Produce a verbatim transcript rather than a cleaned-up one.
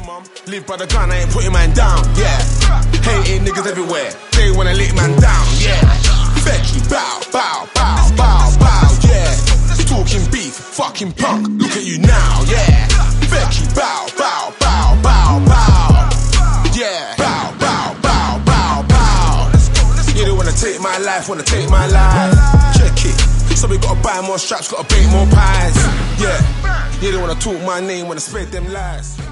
mum. Live by the gun, I ain't putting man down, yeah. Hating niggas everywhere, they wanna lick man down, yeah. Becky, bow, bow, bow, bow, bow, yeah. Talking beef, fucking punk, look at you now, yeah. Becky, bow, bow, bow, bow, bow, yeah. Bow, bow, bow, bow, bow. You don't wanna take my life, wanna take my life. Check it. So we gotta buy more straps, gotta bake more pies, yeah. You don't wanna talk my name, wanna spread them lies.